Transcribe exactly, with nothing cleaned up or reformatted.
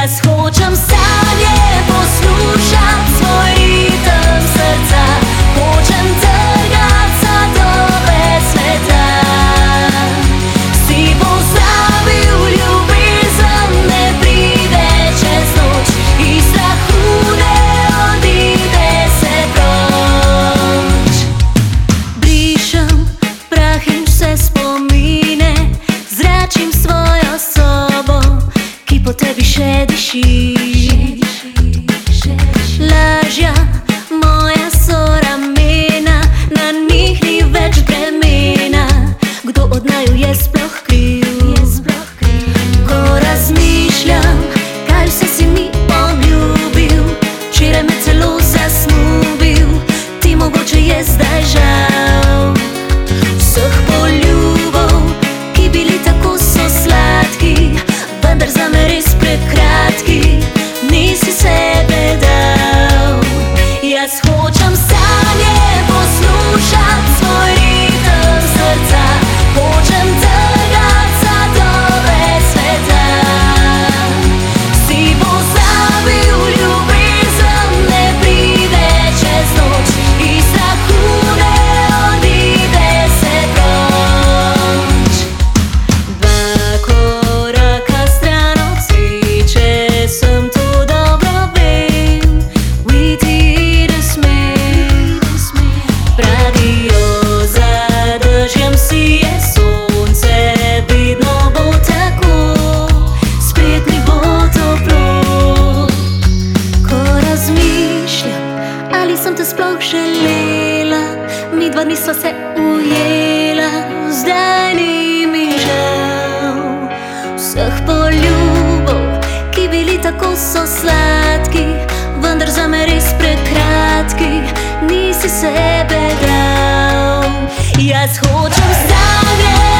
Jaz hočem sanje poslušat, svoj ritem srca, hočem trgat sadove sveta. Si pozdravil ljubezen, ne pride čez noč, iz strahu ne odide se proč. Brišem prah in vse spomine, zračim svojo sobo, ki po tebi še diši. Lažja moja so ramena, na njih ni več bremena. Kdo od naju je sploh kriv? Ko razmišljam, kaj vse si mi obljubil, včeraj me celo zasnubil, ti mogoče je zdaj žal. Vseh poljubov, ki bili tako so sladki, vendar zame res prekratki, nisi sebe dal. Jaz hočem sanje poslušat, svoj ritem srca, hočem trgat sadove sveta. Si pozabil ljubezen, ne pride čez noč, iz strahu ne odide se proč. Dva koraka stran od sreče, sem to dobro vem, uiti da smem. Radio za dežjem sije sonce, vedno bo tako, spet mi bo toplo. Ko razmišljam, ali sem te sploh želela, midva nisva se ujela, zdaj ni mi žal. Vseh poljubov, ki bili tako so sladki, vendar zame res prekratki, nisi sebe dal. Jaz hočem sanje